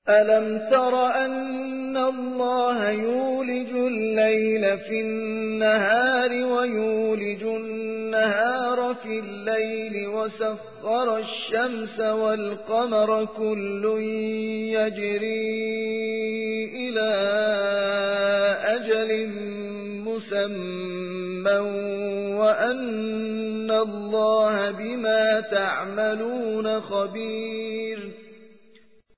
ألم تر أن الله يولج الليل في النهار ويولج النهار في الليل وسخر الشمس والقمر كل يجري إلى أجل مسمى وأن الله بما تعملون خبير